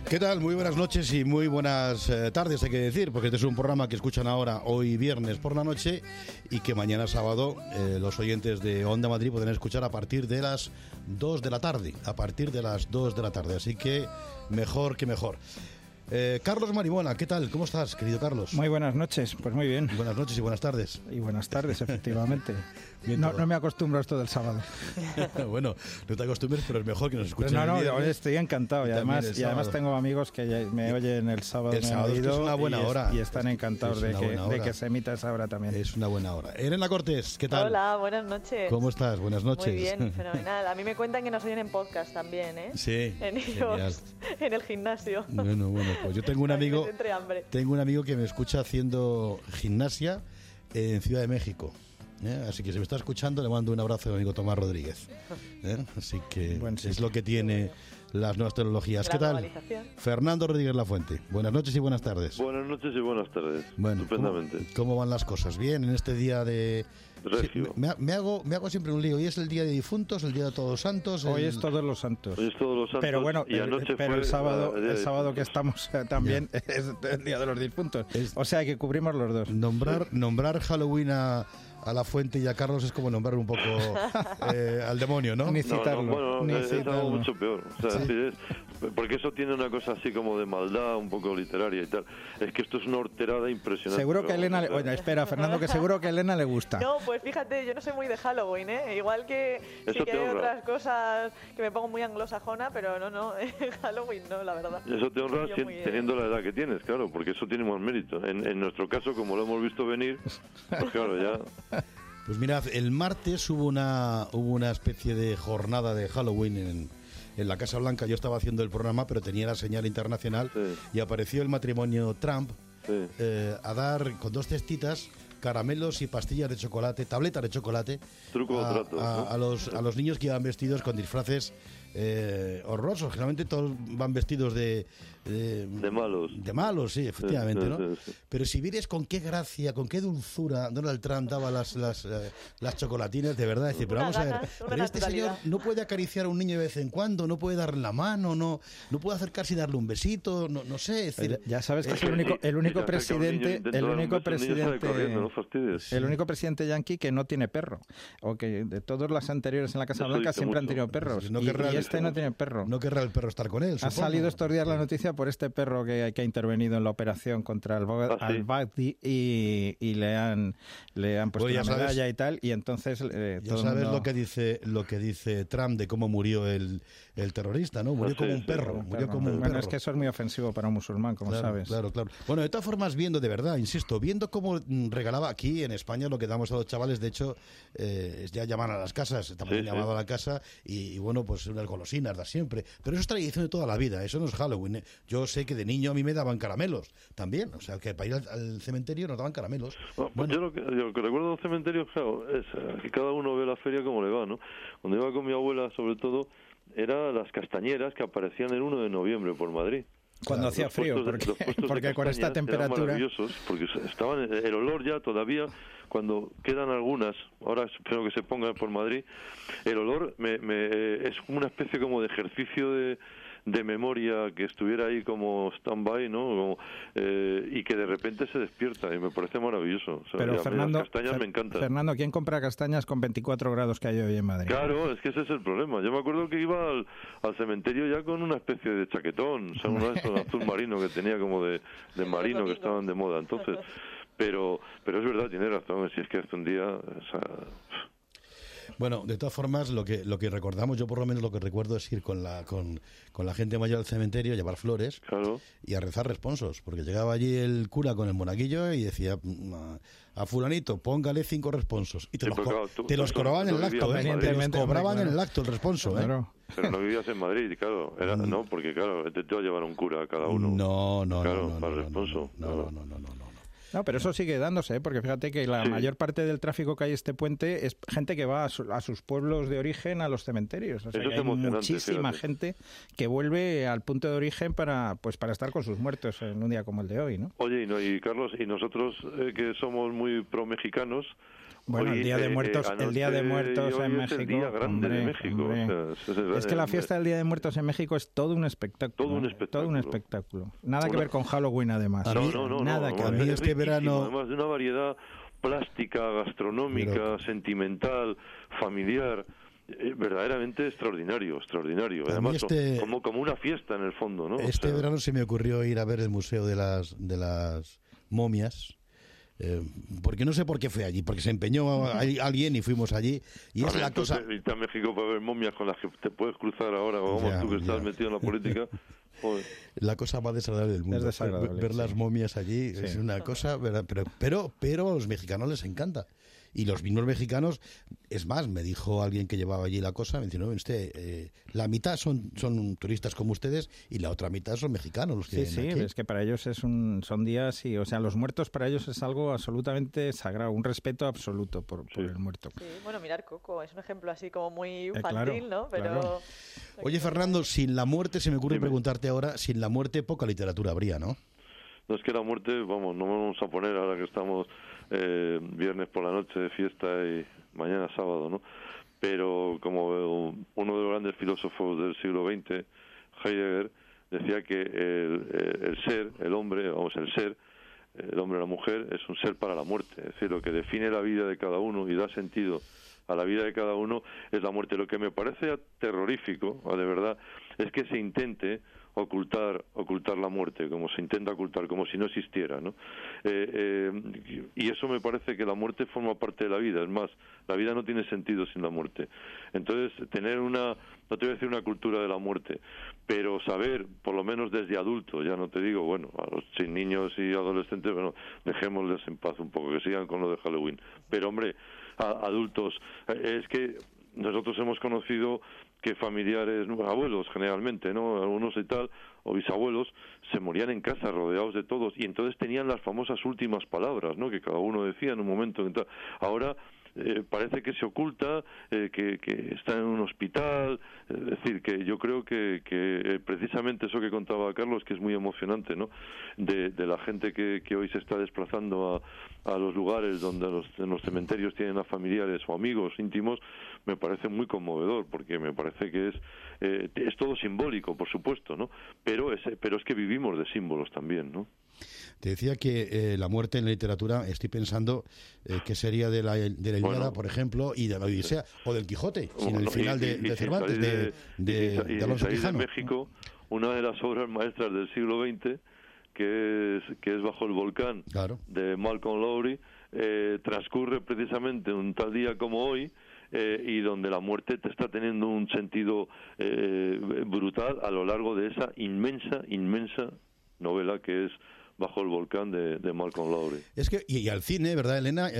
¿Qué tal? Muy buenas noches y muy buenas tardes, hay que decir, porque este es un programa que escuchan ahora hoy viernes por la noche y que mañana sábado los oyentes de Onda Madrid podrán escuchar a partir de las 2 de la tarde, así que mejor que mejor. Carlos Marimona, ¿qué tal? ¿Cómo estás, querido Carlos? Muy buenas noches, pues muy bien. Buenas noches y buenas tardes. Y buenas tardes, efectivamente. No me acostumbro a esto del sábado. Bueno, no te acostumbres, pero es mejor que nos escuchen. No, hoy estoy encantado y además tengo amigos que me oyen el sábado. El sábado es una buena hora. Y están encantados de que se emita esa hora también. Es una buena hora. Elena Cortés, ¿qué tal? Hola, buenas noches. ¿Cómo estás? Buenas noches. Muy bien, fenomenal. A mí me cuentan que nos oyen en podcast también, ¿eh? Sí. En ellos, en el gimnasio. Bueno, pues yo tengo un amigo que me escucha haciendo gimnasia en Ciudad de México. Así que si me está escuchando, le mando un abrazo a mi amigo Tomás Rodríguez. Así que es lo que tiene las nuevas tecnologías. ¿Qué tal? Fernando Rodríguez Lafuente. Buenas noches y buenas tardes. Buenas noches y buenas tardes. Bueno, estupendamente. ¿Cómo van las cosas? ¿Bien en este día de...? Regio. Sí, me hago siempre un lío. Hoy es el día de difuntos, el día de Todos Santos. Hoy es Todos los Santos. Pero bueno, y anoche pero el sábado que estamos también ya. es el día de los difuntos. O sea que cubrimos los dos. Nombrar Halloween a La Fuente y a Carlos es como nombrar un poco al demonio, ¿no? Ni citarlo. Es algo mucho peor. O sea, sí. Porque eso tiene una cosa así como de maldad, un poco literaria y tal. Es que esto es una horterada impresionante. Seguro que a Elena... espera, Fernando, que seguro que a Elena le gusta. No, pues fíjate, yo no soy muy de Halloween, ¿eh? Igual que sí que hay otras cosas que me pongo muy anglosajona, pero no, Halloween no, la verdad. Eso te honra teniendo la edad que tienes, claro, porque eso tiene más mérito. En nuestro caso, como lo hemos visto venir, pues claro, ya... Pues mirad, el martes hubo una especie de jornada de Halloween en la Casa Blanca. Yo estaba haciendo el programa, pero tenía la señal internacional, sí. Y apareció el matrimonio Trump, sí. A dar con 2 cestitas caramelos y pastillas de chocolate, tabletas de chocolate, truco o trato, ¿no? a los niños que iban vestidos con disfraces horrorosos. Generalmente todos van vestidos de malos. De malos, sí, efectivamente, sí, ¿no? Sí. Pero si vieres con qué gracia, con qué dulzura Donald Trump daba las chocolatinas, de verdad, decir, pero vamos a ver, pero este señor no puede acariciar a un niño de vez en cuando, no puede darle la mano, no puede acercarse y darle un besito, no sé, es decir, ya sabes que es el único presidente, el único presidente yanqui que no tiene perro, o que de todos los anteriores en la Casa Blanca siempre han tenido perros, y este no tiene perro. No querrá el perro estar con él, supongo. Ha salido estos días la noticia por este perro que ha intervenido en la operación contra al-Baghdadi y le han puesto una medalla y tal, y entonces ya sabes lo que dice Trump de cómo murió el terrorista, ¿no? Murió como un perro, Bueno, es que eso es muy ofensivo para un musulmán, como sabes. Claro. Bueno, de todas formas, viendo cómo regalaba aquí en España lo que damos a los chavales, de hecho, ya llaman a las casas, también llamado a la casa, y bueno, pues unas golosinas da siempre, pero eso es tradición de toda la vida, eso no es Halloween, ¿eh? Yo sé que de niño a mí me daban caramelos también, o sea, que para ir al cementerio nos daban caramelos. Bueno. Yo lo que recuerdo del cementerio, claro, es que cada uno ve la feria como le va, ¿no? Cuando iba con mi abuela, sobre todo, eran las castañeras que aparecían el 1 de noviembre por Madrid. Cuando hacía frío, porque con esta temperatura... maravillosos, porque estaban el olor ya todavía, cuando quedan algunas, ahora espero que se pongan por Madrid, el olor es como una especie como de ejercicio de memoria que estuviera ahí como stand-by, ¿no? Y que de repente se despierta, y me parece maravilloso. O sea, pero Fernando, las castañas me encantan. Fernando, ¿quién compra castañas con 24 grados que hay hoy en Madrid? Claro, es que ese es el problema. Yo me acuerdo que iba al cementerio ya con una especie de chaquetón, o sea, uno de estos azul marino que tenía como de marino, que estaban de moda. Entonces, pero es verdad, tiene razón, si es que hace un día... Bueno, de todas formas, lo que recordamos, yo por lo menos lo que recuerdo es ir con la gente mayor al cementerio, llevar flores, claro, y a rezar responsos, porque llegaba allí el cura con el monaguillo y decía a fulanito, póngale 5 responsos, y te los cobraban en el acto, te los cobraban en el acto el responso, claro. Pero no vivías en Madrid, claro, no, porque claro, te iba a llevar un cura a cada uno. No, para el responso. No, pero eso sigue dándose, porque fíjate que la mayor parte del tráfico que hay este puente es gente que va a sus pueblos de origen a los cementerios. O sea, que hay muchísima gente que vuelve al punto de origen para estar con sus muertos en un día como el de hoy, ¿no? Oye, y Carlos, y nosotros que somos muy pro-mexicanos, Bueno, el Día de Muertos, el Día de Muertos en México. Es el día grande de México. O sea, es que la fiesta del Día de Muertos en México es todo un espectáculo. Todo un espectáculo. Nada que ver con Halloween, además. Nada que ver. A mí este verano... Además de una variedad plástica, gastronómica, sentimental, familiar... verdaderamente extraordinario. Además, como una fiesta en el fondo, ¿no? Verano se me ocurrió ir a ver el Museo de las Momias. Porque no sé por qué fue allí, porque se empeñó alguien y fuimos allí. Y es la cosa. Irte a México para ver momias con las que te puedes cruzar ahora, tú que estás metido en la política. Joder. La cosa más desagradable del mundo. Ver las momias allí es una cosa, pero a los mexicanos les encanta. Y los mismos mexicanos, es más, me dijo alguien que llevaba allí la cosa, me dijo, no, la mitad son turistas como ustedes y la otra mitad son mexicanos los que Sí, es que para ellos son días y, o sea, los muertos para ellos es algo absolutamente sagrado, un respeto absoluto por el muerto. Sí, bueno, mirar Coco es un ejemplo así como muy infantil, ¿no? Pero claro. Oye, Fernando, sin la muerte, se me ocurre preguntarte ahora, sin la muerte poca literatura habría, ¿no? No, es que la muerte, no vamos a poner ahora que estamos viernes por la noche de fiesta y mañana sábado, ¿no? Pero como uno de los grandes filósofos del siglo XX, Heidegger, decía que el ser, el hombre, el hombre o la mujer, es un ser para la muerte. Es decir, lo que define la vida de cada uno y da sentido a la vida de cada uno es la muerte. Lo que me parece terrorífico, de verdad, es que se intente ocultar la muerte, como se intenta ocultar, como si no existiera, ¿no? Y eso me parece que la muerte forma parte de la vida. Es más, la vida no tiene sentido sin la muerte. Entonces, tener no te voy a decir una cultura de la muerte, pero saber, por lo menos desde adultos, ya no te digo, bueno, a los niños y adolescentes, bueno, dejémosles en paz un poco, que sigan con lo de Halloween. Pero, hombre, adultos, es que nosotros hemos conocido que familiares, abuelos generalmente, ¿no? Algunos y tal, o bisabuelos, se morían en casa rodeados de todos y entonces tenían las famosas últimas palabras, ¿no? Que cada uno decía en un momento. Ahora parece que se oculta, que está en un hospital. Es decir, que yo creo que precisamente eso que contaba Carlos, que es muy emocionante, ¿no? De la gente que hoy se está desplazando a los lugares donde en los cementerios tienen a familiares o amigos íntimos, me parece muy conmovedor, porque me parece que es todo simbólico, por supuesto, ¿no? Pero es que vivimos de símbolos también, ¿no? Te decía que la muerte en la literatura, estoy pensando que sería de la Ilíada, por ejemplo, y de la Odisea, o del Quijote, sin el final de Cervantes, de Alonso Quijano. En México, una de las obras maestras del siglo XX, que es Bajo el volcán, claro, de Malcolm Lowry, transcurre precisamente un tal día como hoy, y donde la muerte te está teniendo un sentido brutal a lo largo de esa inmensa novela que es Bajo el volcán de Malcolm Lowry. Es que, y al cine, ¿verdad, Elena?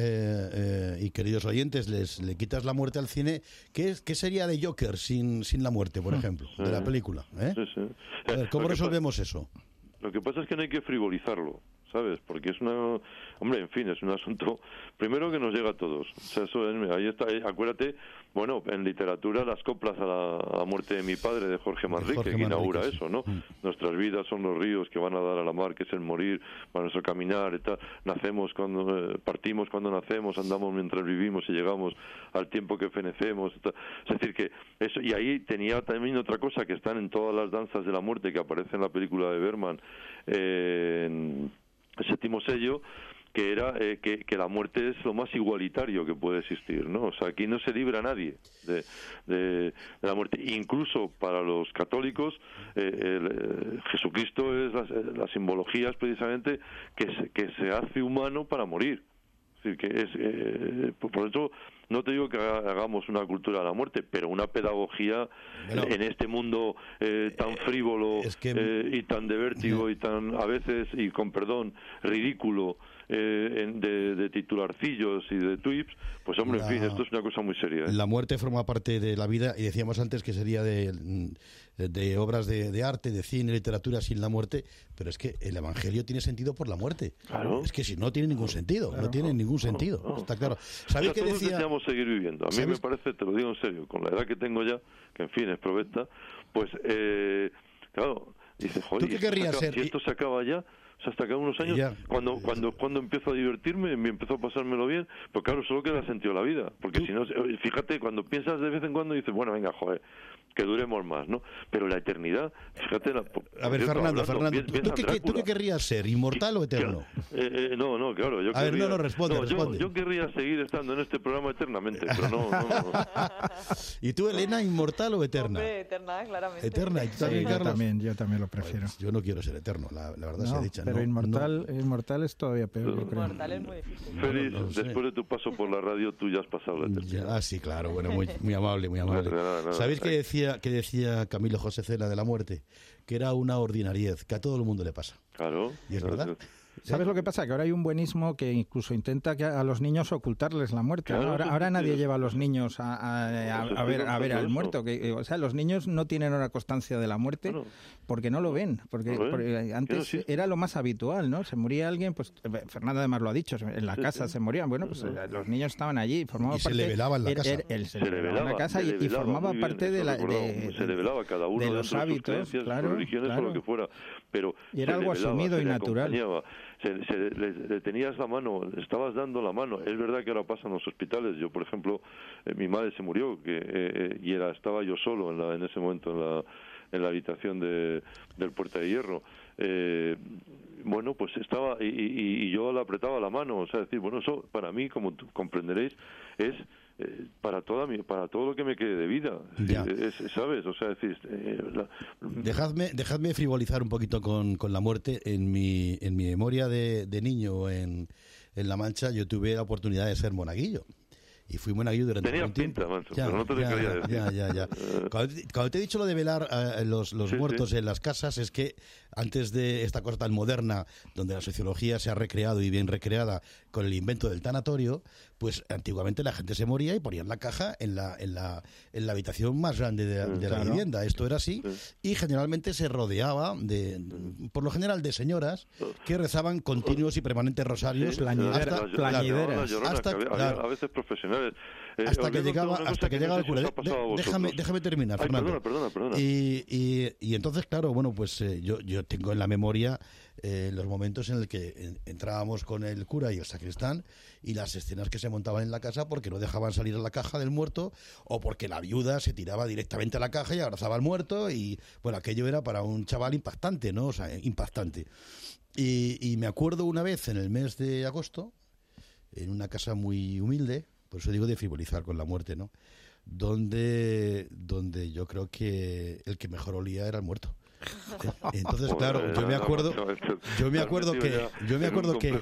Y queridos oyentes, le quitas la muerte al cine. ¿Qué sería de Joker sin la muerte, por ejemplo, de la película? Sí. A ver, ¿cómo resolvemos eso? Lo que pasa es que no hay que frivolizarlo, ¿sabes? Porque es hombre, en fin, es un asunto, primero, que nos llega a todos. O sea, eso ahí está, acuérdate, bueno, en literatura, las coplas a la muerte de mi padre, de Jorge Manrique, que inaugura eso, ¿no? Nuestras vidas son los ríos que van a dar a la mar, que es el morir, para nuestro caminar y tal. Nacemos partimos cuando nacemos, andamos mientras vivimos y llegamos al tiempo que fenecemos. Es decir, que eso, y ahí tenía también otra cosa que están en todas las danzas de la muerte que aparece en la película de Bergman, en El séptimo sello, que era que la muerte es lo más igualitario que puede existir, ¿no? O sea, aquí no se libra a nadie de la muerte. Incluso para los católicos, Jesucristo es la simbología es precisamente que se hace humano para morir. Es decir, que es por eso no te digo que hagamos una cultura de la muerte, pero una pedagogía en este mundo tan frívolo y tan de vértigo y tan, a veces, y con perdón, ridículo, de titularcillos y de tweets, pues hombre, en fin, esto es una cosa muy seria. La muerte forma parte de la vida, y decíamos antes que sería de obras de arte, de cine, literatura sin la muerte, pero es que el Evangelio tiene sentido por la muerte. Claro. Es que si no tiene ningún sentido, no tiene ningún sentido, está claro. ¿Sabéis qué decía? Deseamos seguir viviendo. A mí me parece, te lo digo en serio, con la edad que tengo ya, que en fin es provesta, pues claro, dices, joder, ¿tú qué querrías ser? Si esto se acaba ya, O sea, hasta que a unos años, cuando empiezo a divertirme, me empezó a pasármelo bien, pues claro, solo queda sentido la vida. Porque si no, fíjate, cuando piensas de vez en cuando dices, bueno, venga, joder, que duremos más, ¿no? Pero la eternidad, fíjate... A ver, Fernando, ¿tú qué querrías ser? ¿Inmortal o eterno? No, claro. Yo responde. Yo querría seguir estando en este programa eternamente, pero no. ¿Y tú, Elena, inmortal o eterna? Hombre, eterna, claramente. ¿Eterna? ¿Y tú también, Carlos? Yo también lo prefiero. Pues yo no quiero ser eterno, la verdad sea dicha. Pero inmortal es todavía peor, yo creo. Inmortal es muy difícil. Félix, después de tu paso por la radio, tú ya has pasado la eternidad. Sí, claro, bueno, muy amable, muy amable. ¿Sabéis qué decía Camilo José Cela de la muerte? Que era una ordinariez, que a todo el mundo le pasa. Claro. Y es verdad. ¿Sabes lo que pasa? Que ahora hay un buenismo que incluso intenta que a los niños ocultarles la muerte. Claro, ahora nadie lleva a los niños a ver al muerto. O sea, los niños no tienen una constancia de la muerte porque no lo ven. Porque antes era lo más habitual, ¿no? Se moría alguien, pues Fernando además lo ha dicho, en la casa se morían. Bueno, pues los niños estaban allí, formaban parte. Se le velaba en la casa. Se le velaba en la casa y formaba parte de se le velaba cada uno de los hábitos, claro, religiones o lo que fuera. Pero y era algo asumido y natural. Le tenías la mano, le estabas dando la mano. Es verdad que ahora pasa en los hospitales. Yo, por ejemplo, mi madre se murió y estaba yo solo en ese momento en la habitación del Puerta de Hierro. Bueno, pues estaba y yo le apretaba la mano. O sea, decir, bueno, eso para mí, como comprenderéis, es para todo lo que me quede de vida, ¿sabes? O sea, decir, dejadme frivolizar un poquito con la muerte. En mi memoria de niño en La Mancha, yo tuve la oportunidad de ser monaguillo. Y fui monaguillo durante un tiempo. Pero no te lo quería decir. Ya. Cuando te he dicho lo de velar a los muertos en las casas, es que antes de esta cosa tan moderna, donde la sociología se ha recreado y bien recreada con el invento del tanatorio, pues antiguamente la gente se moría y ponían la caja en la habitación más grande de la vivienda. Esto era así. Y generalmente se rodeaba por lo general de señoras que rezaban continuos y permanentes rosarios. Plañideras. A veces profesionales. Hasta que llegaba el cura. Déjame terminar, Fernando. Perdona. Y entonces, claro, bueno, pues yo tengo en la memoria los momentos en el que entrábamos con el cura y el sacristán y las escenas que se montaban en la casa porque no dejaban salir a la caja del muerto o porque la viuda se tiraba directamente a la caja y abrazaba al muerto y, bueno, aquello era para un chaval impactante, ¿no? O sea, impactante. Y me acuerdo una vez en el mes de agosto, en una casa muy humilde, por eso digo de frivolizar con la muerte, ¿no? Donde yo creo que el que mejor olía era el muerto. Entonces, claro, yo me acuerdo que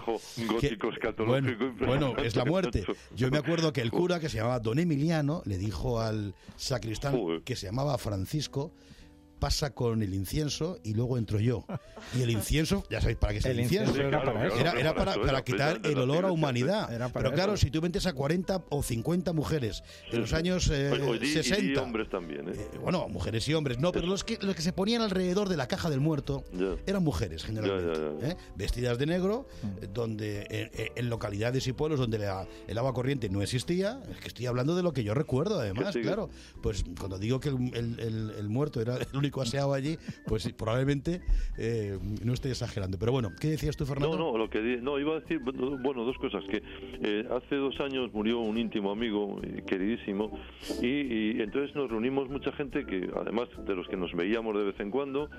bueno, es la muerte. Yo me acuerdo que el cura, que se llamaba Don Emiliano, le dijo al sacristán, que se llamaba Francisco: pasa con el incienso y luego entro yo. Y el incienso, ya sabéis para qué es el incienso. Era para quitar el olor a humanidad. Pero claro, si tú metes a 40 o 50 mujeres en los años 60... Y hombres también, bueno, mujeres y hombres. No, pero los que se ponían alrededor de la caja del muerto eran mujeres, generalmente. Vestidas de negro, donde en localidades y pueblos donde el agua corriente no existía. Es que estoy hablando de lo que yo recuerdo, además, claro. Pues cuando digo que el muerto era el único aseado allí, pues probablemente no estoy exagerando. Pero bueno, ¿qué decías tú, Fernando? No, iba a decir, bueno, dos cosas. Que hace 2 años murió un íntimo amigo, queridísimo, y entonces nos reunimos mucha gente, que además de los que nos veíamos de vez en cuando,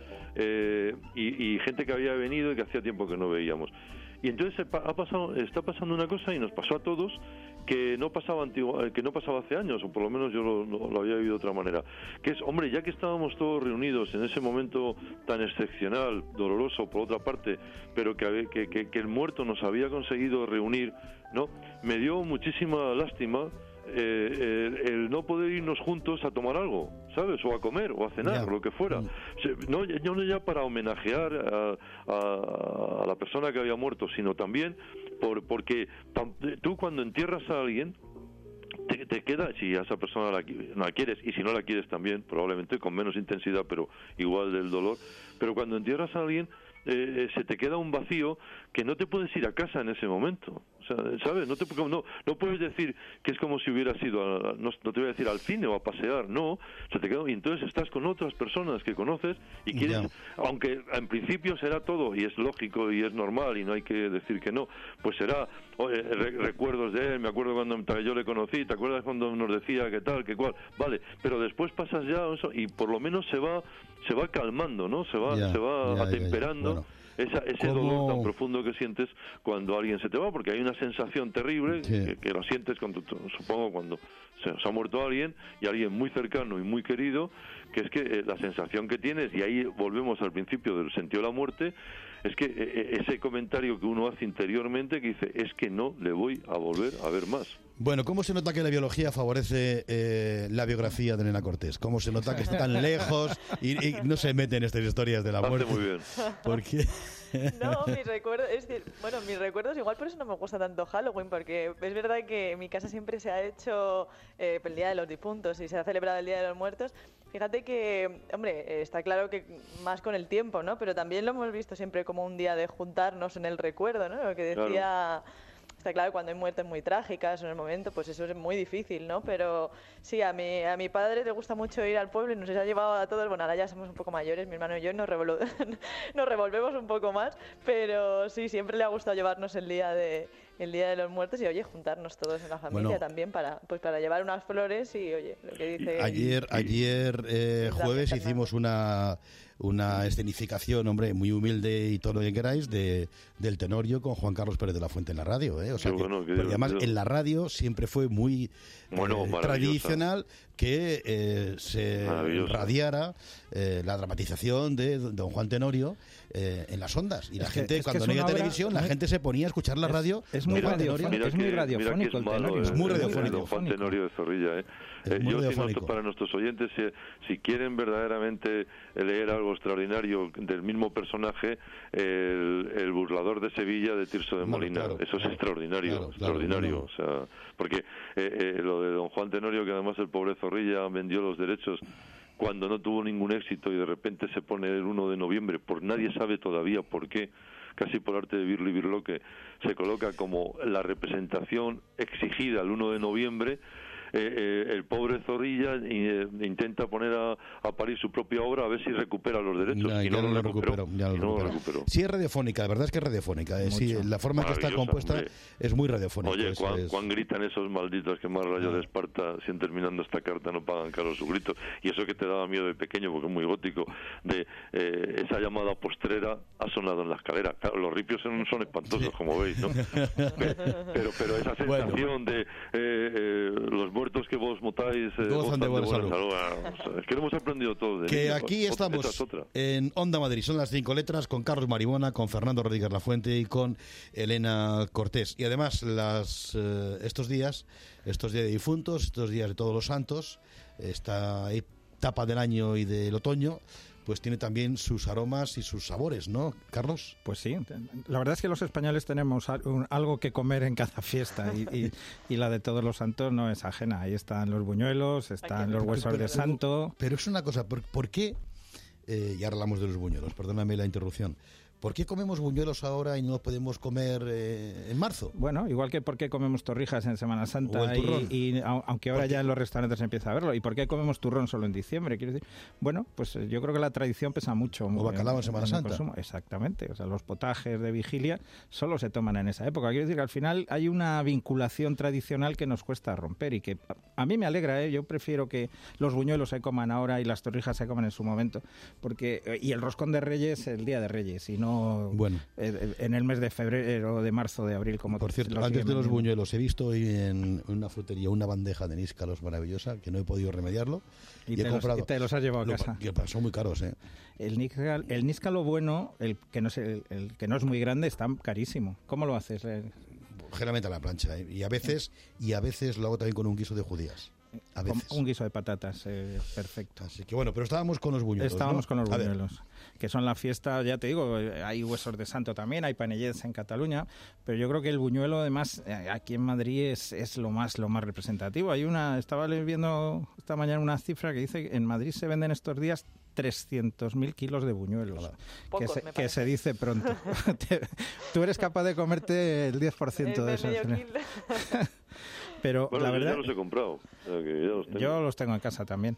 y gente que había venido y que hacía tiempo que no veíamos. Y entonces está pasando una cosa, y nos pasó a todos, que no pasaba hace años, o por lo menos yo lo había vivido de otra manera, que es, hombre, ya que estábamos todos reunidos en ese momento tan excepcional, doloroso por otra parte, pero que el muerto nos había conseguido reunir, ¿no? Me dio muchísima lástima el no poder irnos juntos a tomar algo, ¿sabes? O a comer, o a cenar, o lo que fuera. No ya para homenajear a la persona que había muerto, sino también porque tú cuando entierras a alguien, te queda, si a esa persona la quieres, y si no la quieres también, probablemente con menos intensidad, pero igual del dolor, pero cuando entierras a alguien, se te queda un vacío que no te puedes ir a casa en ese momento. O sea, ¿sabes? No puedes decir que es como si hubieras ido, no te voy a decir al cine o a pasear, no, se te queda, y entonces estás con otras personas que conoces y quieres, aunque en principio será todo, y es lógico y es normal y no hay que decir que no, pues será recuerdos de él, me acuerdo cuando yo le conocí, ¿te acuerdas cuando nos decía qué tal, qué cual? Vale, pero después pasas ya eso y por lo menos se va calmando, ¿no? Se va atemperando. Bueno. Ese dolor tan profundo que sientes cuando alguien se te va, porque hay una sensación terrible que lo sientes supongo cuando se ha muerto alguien, y alguien muy cercano y muy querido, que es que la sensación que tienes, y ahí volvemos al principio del sentido de la muerte, es que ese comentario que uno hace interiormente, que dice, es que no le voy a volver a ver más. Bueno, ¿cómo se nota que la biología favorece la biografía de Elena Cortés? ¿Cómo se nota que está tan lejos y no se mete en estas historias de la muerte? Muy bien. Porque... No, mis recuerdos, igual por eso no me gusta tanto Halloween, porque es verdad que en mi casa siempre se ha hecho el Día de los Difuntos y se ha celebrado el Día de los Muertos. Fíjate que, hombre, está claro que más con el tiempo, ¿no? Pero también lo hemos visto siempre como un día de juntarnos en el recuerdo, ¿no? Lo que decía... Claro. Está claro, cuando hay muertes muy trágicas en el momento, pues eso es muy difícil, ¿no? Pero sí, a mi padre le gusta mucho ir al pueblo y nos ha llevado a todos, bueno, ahora ya somos un poco mayores, mi hermano y yo nos revolvemos un poco más, pero sí, siempre le ha gustado llevarnos el Día de los Muertos y, oye, juntarnos todos en la familia también para llevar unas flores y, oye, lo que dice... Ayer jueves hicimos una escenificación, hombre, muy humilde y todo lo que queráis, del Tenorio con Juan Carlos Pérez de la Fuente en la radio, ¿eh? O sea, porque además en la radio siempre fue muy tradicional que se radiara la dramatización de don Juan Tenorio en las ondas. Y la gente, cuando no había televisión, la gente se ponía a escuchar la radio. Es muy radiofónico el Tenorio. Es muy radiofónico. Juan Tenorio de Zorrilla, yo, para nuestros oyentes, si quieren verdaderamente leer algo extraordinario del mismo personaje, el burlador de Sevilla de Tirso de Molina, claro, eso es extraordinario. Claro. O sea, porque lo de don Juan Tenorio, que además el pobre Zorrilla vendió los derechos cuando no tuvo ningún éxito y de repente se pone el 1 de noviembre, por nadie sabe todavía por qué, casi por arte de Birlo y Birlo, que se coloca como la representación exigida el 1 de noviembre. El pobre Zorrilla intenta poner a parir su propia obra a ver si recupera los derechos. Y no lo recuperó. Sí, es radiofónica, la verdad es que es radiofónica. Sí, la forma en que está compuesta, hombre, es muy radiofónica. Oye, cuán gritan esos malditos que más rayo de Esparta, si terminando esta carta no pagan caro su grito. Y eso que te daba miedo de pequeño, porque es muy gótico, de esa llamada postrera ha sonado en la escalera. Claro, los ripios son espantosos, como veis, ¿no? pero esa sensación de los muertos que vos motáis gozan de buena salud. Es que lo hemos aprendido todo. Que aquí estamos en Onda Madrid, son las 5 letras, con Carlos Maribona, con Fernando Rodríguez Lafuente y con Elena Cortés. Y además estos días de difuntos, estos días de Todos los Santos, esta etapa del año y del otoño, pues tiene también sus aromas y sus sabores, ¿no, Carlos? Pues sí, la verdad es que los españoles tenemos algo que comer en cada fiesta y la de Todos los Santos no es ajena. Ahí están los buñuelos, están los huesos de santo. Pero es una cosa, ¿por qué? Y ahora hablamos de los buñuelos, perdóname la interrupción. ¿Por qué comemos buñuelos ahora y no podemos comer en marzo? Bueno, igual que por qué comemos torrijas en Semana Santa y aunque ahora ya en los restaurantes se empieza a verlo. ¿Y por qué comemos turrón solo en diciembre? Quiero decir, bueno, pues yo creo que la tradición pesa mucho. O bacalao en Semana Santa. Exactamente. O sea, los potajes de vigilia solo se toman en esa época. Quiero decir que al final hay una vinculación tradicional que nos cuesta romper y que a mí me alegra, ¿eh? Yo prefiero que los buñuelos se coman ahora y las torrijas se coman en su momento. Y el roscón de Reyes el día de Reyes y no en el mes de febrero, de marzo, de abril, como por cierto, antes de los buñuelos he visto hoy en una frutería una bandeja de níscalos maravillosa que no he podido remediarlo y he comprado. Y te los has llevado a casa. Son muy caros, ¿eh? El níscalo bueno, el que no es muy grande, está carísimo. ¿Cómo lo haces? Generalmente a la plancha, ¿eh? y a veces lo hago también con un guiso de judías. A veces. Un guiso de patatas, perfecto. Así que bueno, pero estábamos con los buñuelos. Con los buñuelos, que son la fiesta, ya te digo, hay huesos de santo también, hay panellets en Cataluña, pero yo creo que el buñuelo, además, aquí en Madrid es lo más representativo. Estaba viendo esta mañana una cifra que dice que en Madrid se venden estos días 300.000 kilos de buñuelos, Pocos, que se dice pronto. Tú eres capaz de comerte el 10% de eso. Pero bueno, la verdad, ya los he comprado. O sea, que ya los tengo. Yo los tengo en casa también.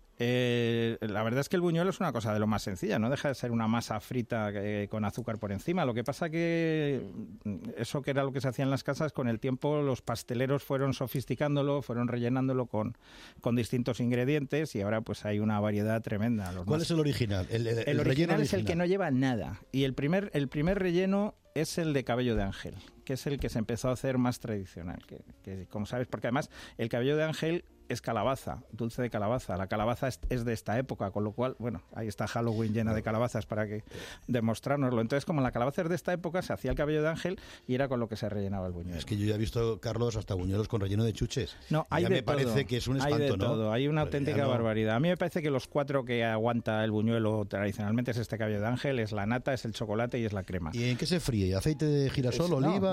La verdad es que el buñuelo es una cosa de lo más sencilla, no deja de ser una masa frita con azúcar por encima. Lo que pasa que eso que era lo que se hacía en las casas, con el tiempo los pasteleros fueron sofisticándolo, fueron rellenándolo con distintos ingredientes y ahora pues hay una variedad tremenda. ¿Cuál es el original? El original es el que no lleva nada y el primer relleno es el de cabello de ángel, que es el que se empezó a hacer más tradicional, que como sabes, porque además el cabello de ángel es calabaza, dulce de calabaza. La calabaza es de esta época, con lo cual, bueno, ahí está Halloween llena de calabazas para que demostrárnoslo. Entonces, como la calabaza es de esta época, se hacía el cabello de ángel y era con lo que se rellenaba el buñuelo. Es que yo ya he visto, Carlos, hasta buñuelos con relleno de chuches. No, hay ya de me todo. parece que es un espanto, hay de ¿no? todo. Hay una auténtica no. barbaridad. A mí me parece que los 4 que aguanta el buñuelo tradicionalmente es este cabello de ángel, es la nata, es el chocolate y es la crema. ¿Y en qué se fríe? ¿Aceite de girasol, oliva?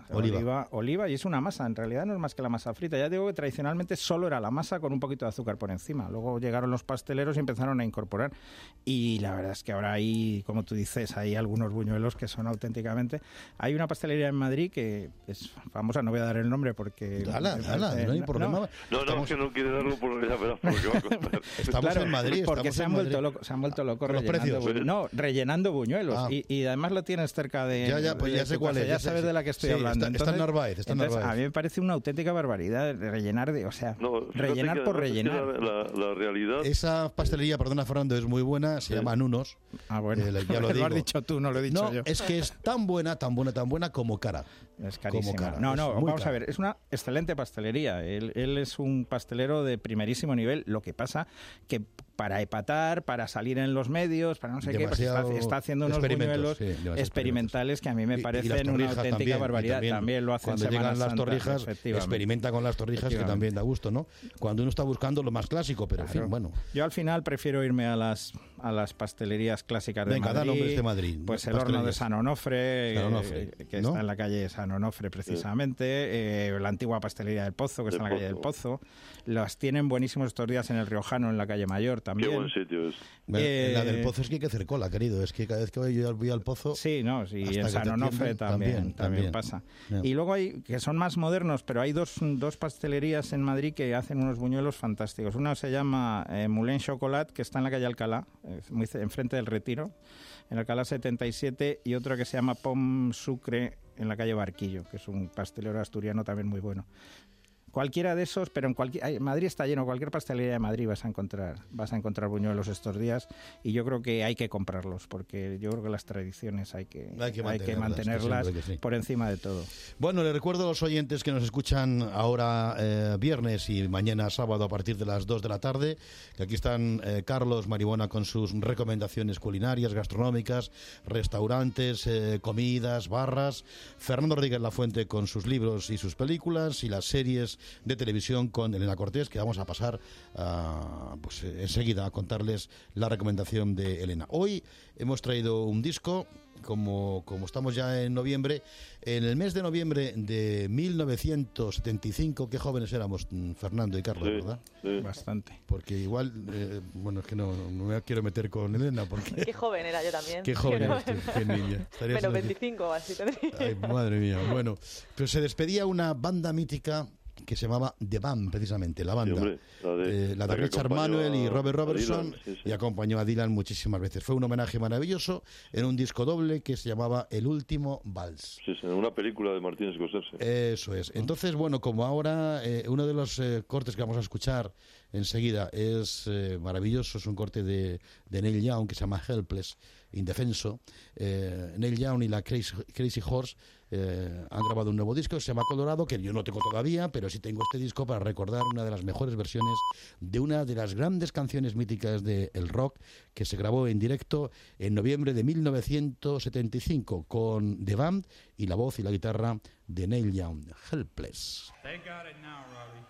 Oliva, y es una masa. En realidad no es más que la masa frita. Ya digo que tradicionalmente solo era la masa con un poquito de azúcar por encima. Luego llegaron los pasteleros y empezaron a incorporar. Y la verdad es que ahora hay, como tú dices, hay algunos buñuelos que son auténticamente... Hay una pastelería en Madrid que es famosa, no voy a dar el nombre porque... Dala, no hay problema. No, que no quiere darlo porque ya verás por lo que va a costar. Estamos en Madrid. Porque se han vuelto locos rellenando buñuelos. Ah. Y además lo tienes cerca de... Pues ya sé cuál es. Ya sabes de la que estoy hablando. Está en Narváez. A mí me parece una auténtica barbaridad rellenar rellenar por rellenar. La realidad... Esa pastelería, perdona Fernando, es muy buena, se llama Nunos. Ah, bueno, ya lo digo. has dicho tú, no lo he dicho yo. Es que es tan buena como cara. Es carísima. Como cara. No, vamos cara. a ver, es una excelente pastelería. Él es un pastelero de primerísimo nivel. Lo que pasa que para epatar, para salir en los medios, para no sé qué, pues está haciendo unos buñuelos experimentales que a mí me parecen una auténtica barbaridad. También lo hacen cuando llegan las torrijas, experimenta con las torrijas, que también da gusto, ¿no? Cuando uno está buscando lo más clásico, pero en fin, bueno. Yo al final prefiero irme a las pastelerías clásicas de Madrid. Da nombres de Madrid. Pues el horno de San Onofre, que ¿no? está en la calle San Onofre precisamente, la antigua pastelería del Pozo, que está en la calle del Pozo. Las tienen buenísimos estos días en el Riojano, en la calle Mayor también. Qué buen sitio es. La del Pozo es que hay que hacer cola, querido. Es que cada vez que voy al Pozo... Sí, en San Onofre también pasa. Y luego hay, que son más modernos, pero hay dos pastelerías en Madrid que hacen unos buñuelos fantásticos. Una se llama Moulin Chocolat, que está en la calle Alcalá, muy enfrente del Retiro, en Alcalá 77, y otra que se llama Pom Sucre, en la calle Barquillo, que es un pastelero asturiano también muy bueno. Cualquiera de esos, pero Madrid está lleno, cualquier pastelería de Madrid vas a encontrar buñuelos estos días, y yo creo que hay que comprarlos, porque yo creo que las tradiciones hay que mantenerlas por encima de todo. Bueno, les recuerdo a los oyentes que nos escuchan ahora viernes y mañana sábado a partir de las 2 de la tarde, que aquí están Carlos Maribona con sus recomendaciones culinarias, gastronómicas, restaurantes, comidas, barras, Fernando Rodríguez Lafuente con sus libros y sus películas, y las series de televisión con Elena Cortés, que vamos a pasar enseguida a contarles la recomendación de Elena. Hoy hemos traído un disco, como estamos ya en noviembre, en el mes de noviembre de 1975, qué jóvenes éramos Fernando y Carlos, ¿verdad? Sí. Bastante. Porque igual, es que no me quiero meter con Elena, porque... Qué joven era yo también. Qué joven eres tú, qué niña. Pero 25 así tendría. Ay, madre mía. Bueno, pero se despedía una banda mítica que se llamaba The Band, precisamente, la banda. Sí, hombre, la de Richard Manuel y Robert Robertson, Dylan, sí. y acompañó a Dylan muchísimas veces. Fue un homenaje maravilloso en un disco doble que se llamaba El Último Vals. Sí, en una película de Martin Scorsese. Eso es. Entonces, bueno, como ahora uno de los cortes que vamos a escuchar enseguida es maravilloso, es un corte de Neil Young que se llama Helpless, indefenso. Neil Young y la Crazy Horse han grabado un nuevo disco que se llama Colorado, que yo no tengo todavía, pero sí tengo este disco para recordar una de las mejores versiones de una de las grandes canciones míticas del rock, que se grabó en directo en noviembre de 1975 con The Band y la voz y la guitarra de Neil Young. Helpless. They got it now, Robbie.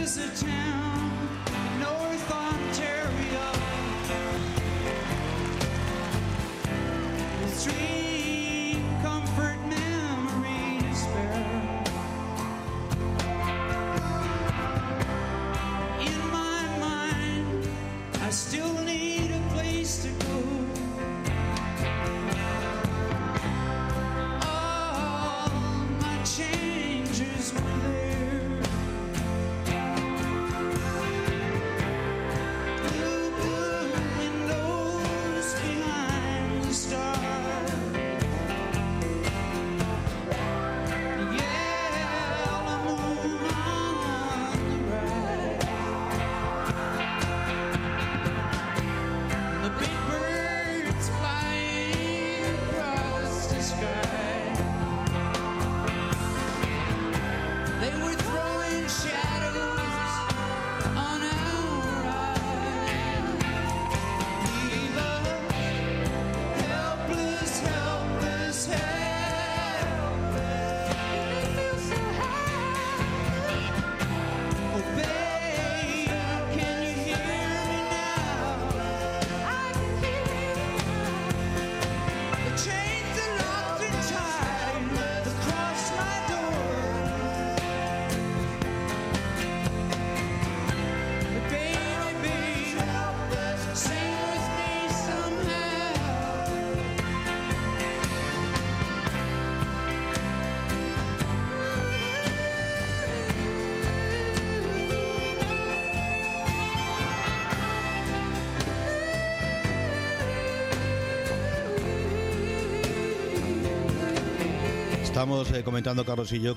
Estamos comentando, Carlos y yo,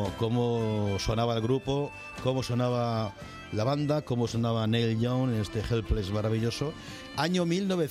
cómo sonaba el grupo, cómo sonaba la banda, cómo sonaba Neil Young en este Helpless maravilloso. Año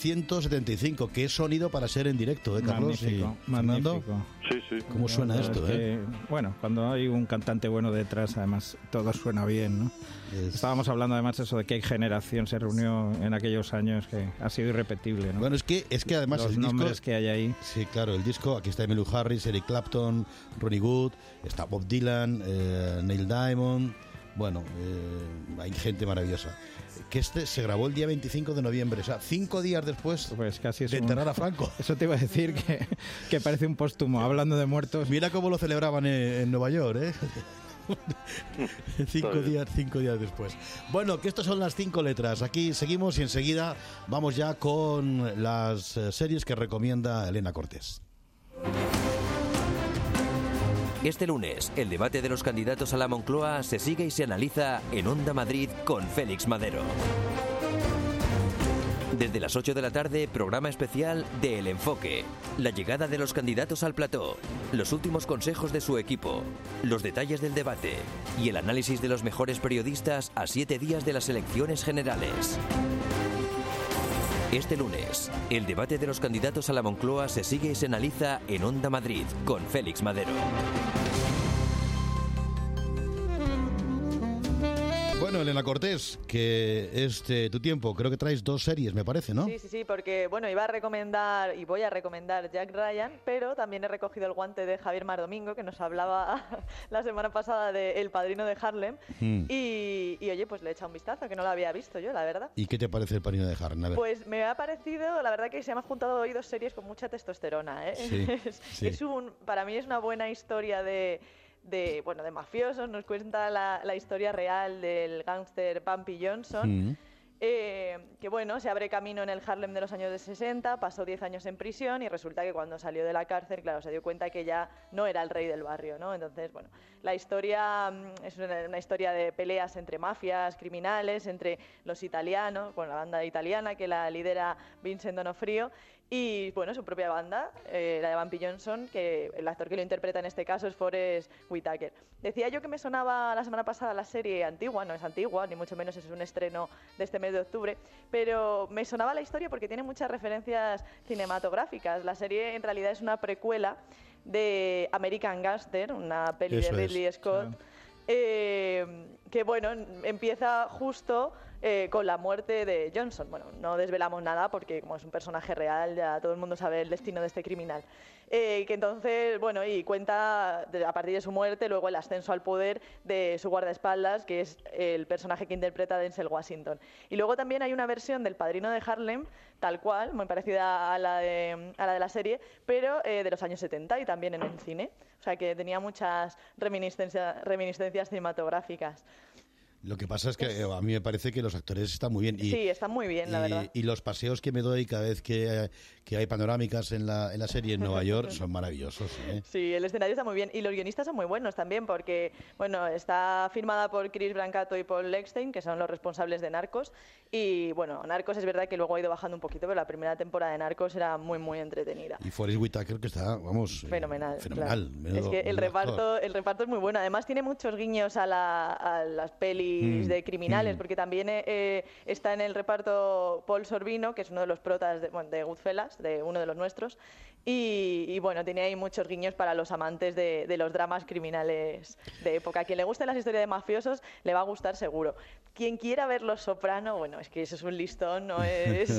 1975, qué sonido para ser en directo, Carlos. Magnífico, y Fernando. Sí, sí. ¿Cómo suena esto? Bueno, cuando hay un cantante bueno detrás, además todo suena bien, ¿no? Estábamos hablando además eso de qué generación se reunió en aquellos años, que ha sido irrepetible, ¿no? Bueno, es que además los el nombres disco, que hay ahí. Sí, claro, el disco, aquí está Emmylou Harris, Eric Clapton, Ronnie Wood, está Bob Dylan, Neil Diamond. Bueno, hay gente maravillosa. Que este se grabó el día 25 de noviembre, o sea, 5 días después pues casi de enterrar a Franco. Eso te iba a decir, que parece un póstumo, hablando de muertos. Mira cómo lo celebraban en Nueva York, ¿eh? 5 días después. Bueno, que estas son las 5 letras. Aquí seguimos y enseguida vamos ya con las series que recomienda Elena Cortés. Este lunes, el debate de los candidatos a la Moncloa se sigue y se analiza en Onda Madrid con Félix Madero. Desde las 8 de la tarde, programa especial de El Enfoque. La llegada de los candidatos al plató, los últimos consejos de su equipo, los detalles del debate y el análisis de los mejores periodistas a 7 días de las elecciones generales. Este lunes, el debate de los candidatos a la Moncloa se sigue y se analiza en Onda Madrid con Félix Madero. Bueno, Elena Cortés, que es tu tiempo. Creo que traes 2 series, me parece, ¿no? Sí, porque bueno, voy a recomendar Jack Ryan, pero también he recogido el guante de Javier Mar Domingo, que nos hablaba la semana pasada de El Padrino de Harlem, y oye, pues le he echado un vistazo, que no lo había visto yo, la verdad. ¿Y qué te parece El Padrino de Harlem? A ver. Pues me ha parecido, la verdad, que se me han juntado hoy 2 series con mucha testosterona, ¿eh? Sí. Para mí es una buena historia de mafiosos. Nos cuenta la historia real del gángster Bumpy Johnson, que bueno, se abre camino en el Harlem de los años de 60, pasó 10 años en prisión y resulta que cuando salió de la cárcel, claro, se dio cuenta que ya no era el rey del barrio, ¿no? Entonces, bueno, la historia es una historia de peleas entre mafias, criminales, entre los italianos, con la banda italiana que la lidera Vincent D'Onofrio, y bueno, su propia banda, la de Bumpy Johnson, que el actor que lo interpreta en este caso es Forest Whitaker. Decía yo que me sonaba la semana pasada la serie antigua, no es antigua, ni mucho menos, es un estreno de este mes de octubre, pero me sonaba la historia porque tiene muchas referencias cinematográficas. La serie en realidad es una precuela de American Gangster, una peli de Ridley Scott. que bueno, empieza justo con la muerte de Johnson. Bueno, no desvelamos nada porque como es un personaje real, ya todo el mundo sabe el destino de este criminal. Que entonces, bueno, y cuenta a partir de su muerte, luego el ascenso al poder de su guardaespaldas, que es el personaje que interpreta Denzel Washington. Y luego también hay una versión del Padrino de Harlem, tal cual, muy parecida a la de la serie, pero de los años 70 y también en el cine. O sea que tenía muchas reminiscencias cinematográficas. Lo que pasa es que a mí me parece que los actores están muy bien. Sí, están muy bien, la verdad. Y los paseos que me doy cada vez que hay panorámicas en la serie en Nueva York son maravillosos. Sí, el escenario está muy bien. Y los guionistas son muy buenos también, porque bueno, está firmada por Chris Brancato y Paul Eckstein, que son los responsables de Narcos. Y bueno, Narcos es verdad que luego ha ido bajando un poquito, pero la primera temporada de Narcos era muy, muy entretenida. Y Forest Whitaker, que está, vamos... Fenomenal. Fenomenal. Claro. Es que el reparto es muy bueno. Además tiene muchos guiños a las pelis de criminales, porque también está en el reparto Paul Sorvino, que es uno de los protas de Goodfellas, de uno de los nuestros, y bueno, tiene ahí muchos guiños para los amantes de los dramas criminales de época. A quien le gusten las historias de mafiosos le va a gustar seguro. Quien quiera ver Los Soprano, bueno, es que eso es un listón, no es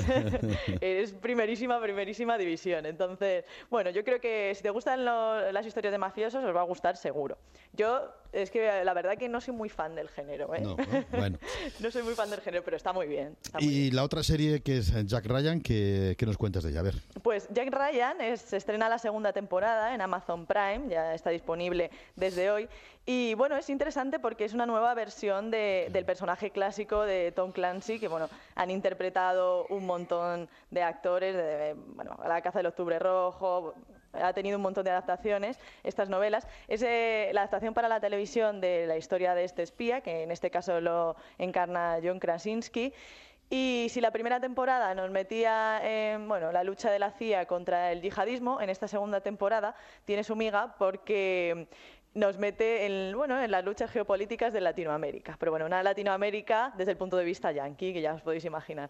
es primerísima división. Entonces, bueno, yo creo que si te gustan las historias de mafiosos os va a gustar seguro. Yo es que la verdad que no soy muy fan del género, ¿eh? No, bueno. No soy muy fan del género, pero está muy bien. La otra serie que es Jack Ryan, ¿qué nos cuentas de ella? A ver. Pues Jack Ryan se estrena la segunda temporada en Amazon Prime, ya está disponible desde hoy. Y bueno, es interesante porque es una nueva versión del personaje clásico de Tom Clancy, que bueno, han interpretado un montón de actores, bueno, La caza del octubre rojo, ha tenido un montón de adaptaciones, estas novelas. Es la adaptación para la televisión de la historia de este espía, que en este caso lo encarna John Krasinski. Y si la primera temporada nos metía en la lucha de la CIA contra el yihadismo, en esta segunda temporada tiene su miga porque nos mete en las luchas geopolíticas de Latinoamérica. Pero bueno, una Latinoamérica desde el punto de vista yanqui, que ya os podéis imaginar.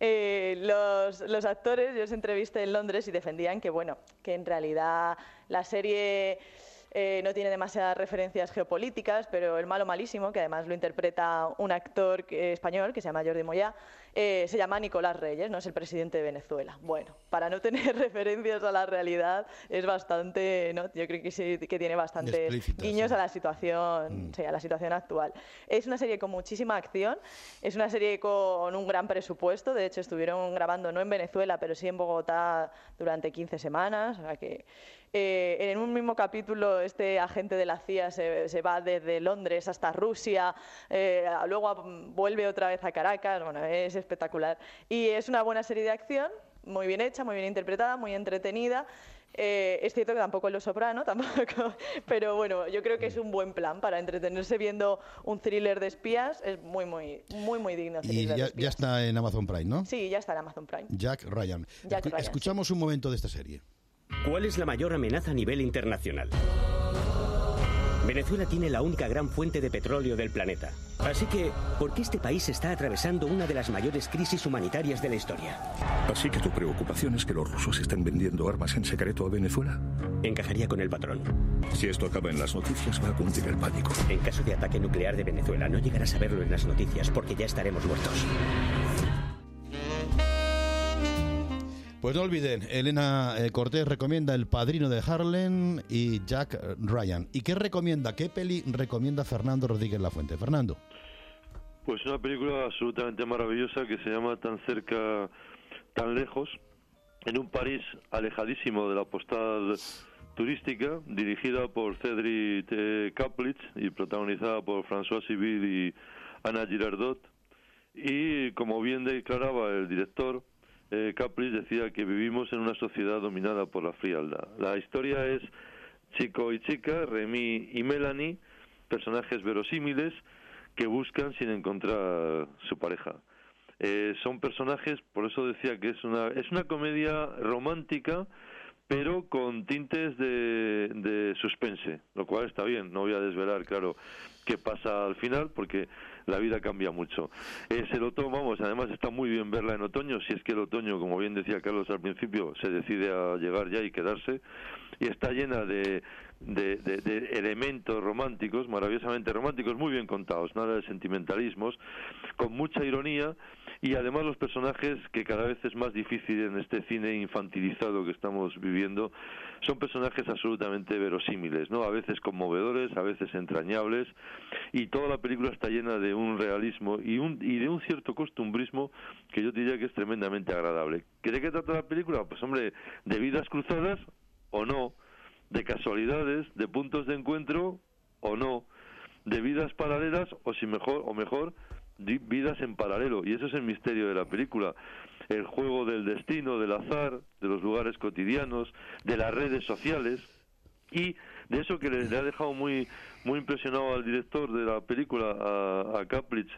Los actores, yo os entrevisté en Londres y defendían que en realidad la serie no tiene demasiadas referencias geopolíticas, pero el malo malísimo, que además lo interpreta un actor español que se llama Jordi Moyá, se llama Nicolás Reyes, no es el presidente de Venezuela. Bueno, para no tener referencias a la realidad es bastante, ¿no? Yo creo que sí que tiene bastantes guiños a la situación, a la situación actual. Es una serie con muchísima acción, es una serie con un gran presupuesto. De hecho estuvieron grabando no en Venezuela, pero sí en Bogotá durante 15 semanas, o sea que en un mismo capítulo este agente de la CIA se va desde Londres hasta Rusia, luego vuelve otra vez a Caracas. Bueno, es espectacular. Y es una buena serie de acción, muy bien hecha, muy bien interpretada, muy entretenida. Es cierto que tampoco es Los Soprano, pero bueno, yo creo que es un buen plan para entretenerse viendo un thriller de espías. Es muy digno. Y ya está en Amazon Prime, ¿no? Sí, ya está en Amazon Prime. Jack Ryan. Escuchamos un momento de esta serie. ¿Cuál es la mayor amenaza a nivel internacional? Venezuela tiene la única gran fuente de petróleo del planeta. Así que, ¿por qué este país está atravesando una de las mayores crisis humanitarias de la historia? Así que tu preocupación es que los rusos estén vendiendo armas en secreto a Venezuela. Encajaría con el patrón. Si esto acaba en las noticias, va a cundir el pánico. En caso de ataque nuclear de Venezuela, no llegarás a verlo en las noticias porque ya estaremos muertos. Pues no olviden, Elena Cortés recomienda El Padrino de Harlem y Jack Ryan. ¿Y qué peli recomienda Fernando Rodríguez Lafuente? Fernando. Pues una película absolutamente maravillosa que se llama Tan cerca, tan lejos, en un París alejadísimo de la postal turística, dirigida por Cédric Kaplitz y protagonizada por François Civil y Anna Girardot. Y como bien declaraba el director, Kaplitz decía que vivimos en una sociedad dominada por la frialdad. La historia es chico y chica, Remy y Melanie, personajes verosímiles que buscan sin encontrar su pareja. Son personajes, por eso decía que es una comedia romántica, pero con tintes de suspense, lo cual está bien. No voy a desvelar, claro, qué pasa al final, porque la vida cambia mucho. Es el otoño, vamos, además está muy bien verla en otoño, si es que el otoño, como bien decía Carlos al principio, se decide a llegar ya y quedarse, y está llena de elementos románticos, maravillosamente románticos, muy bien contados, nada de sentimentalismos, con mucha ironía, y además los personajes, que cada vez es más difícil en este cine infantilizado que estamos viviendo, son personajes absolutamente verosímiles, ¿no? A veces conmovedores, a veces entrañables, y toda la película está llena de un realismo y de un cierto costumbrismo que yo diría que es tremendamente agradable. ¿De qué trata la película? Pues hombre, de vidas cruzadas o no, de casualidades, de puntos de encuentro o no, de vidas paralelas o mejor vidas en paralelo, y eso es el misterio de la película, el juego del destino, del azar, de los lugares cotidianos, de las redes sociales, y de eso que le ha dejado muy impresionado al director de la película, a Kapritz,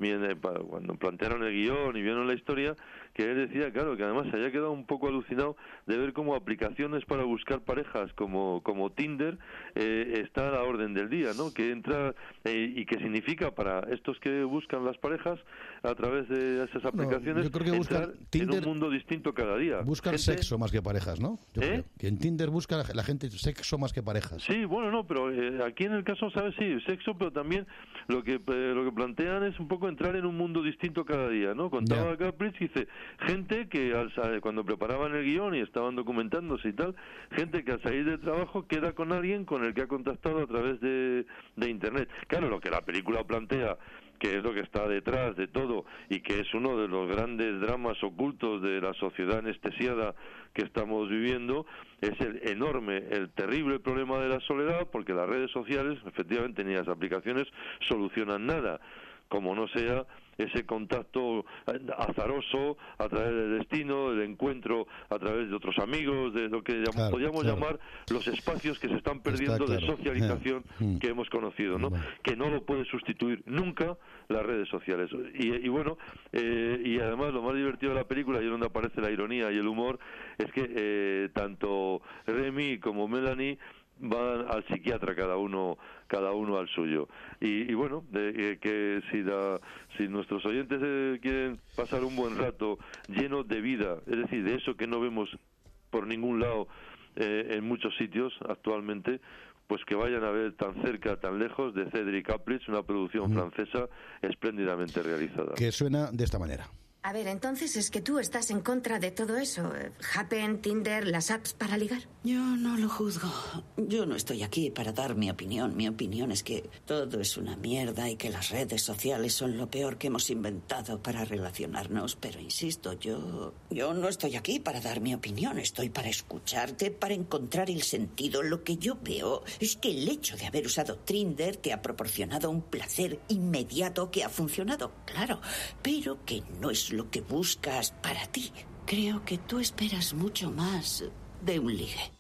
cuando plantearon el guión y vieron la historia, que él decía, claro, que además se había quedado un poco alucinado de ver cómo aplicaciones para buscar parejas como Tinder está a la orden del día, ¿no? Que entra y que significa para estos que buscan las parejas a través de esas aplicaciones, yo creo que buscan Tinder, en un mundo distinto cada día. Buscan sexo más que parejas, ¿no? Yo creo que en Tinder busca la gente sexo más que parejas. Sí, bueno, no, pero aquí en el caso, ¿sabes? Sí, sexo, pero también lo que plantean es un poco entrar en un mundo distinto cada día, ¿no? Contaba Kapritz, dice, gente que cuando preparaban el guión y estaban documentándose y tal, gente que al salir del trabajo queda con alguien con el que ha contactado a través de Internet. Claro, lo que la película plantea, que es lo que está detrás de todo y que es uno de los grandes dramas ocultos de la sociedad anestesiada que estamos viviendo, es el terrible problema de la soledad, porque las redes sociales, efectivamente, ni las aplicaciones solucionan nada, como no sea ese contacto azaroso a través del destino, el encuentro a través de otros amigos, de lo que podríamos llamar los espacios que se están perdiendo de socialización que hemos conocido, ¿no? Que no lo puede sustituir nunca las redes sociales. Y bueno, y además lo más divertido de la película, y es donde aparece la ironía y el humor, es que tanto Remy como Melanie van al psiquiatra cada uno al suyo, y bueno, que si nuestros oyentes quieren pasar un buen rato lleno de vida, es decir, de eso que no vemos por ningún lado en muchos sitios actualmente, pues que vayan a ver Tan cerca, tan lejos, de Cédric Kapritz, una producción francesa espléndidamente realizada. Que suena de esta manera. A ver, entonces es que tú estás en contra de todo eso. Happn, Tinder, las apps para ligar. Yo no lo juzgo. Yo no estoy aquí para dar mi opinión. Mi opinión es que todo es una mierda y que las redes sociales son lo peor que hemos inventado para relacionarnos. Pero insisto, yo no estoy aquí para dar mi opinión. Estoy para escucharte, para encontrar el sentido. Lo que yo veo es que el hecho de haber usado Tinder te ha proporcionado un placer inmediato que ha funcionado, claro, pero que no es lo que buscas para ti. Creo que tú esperas mucho más de un ligue.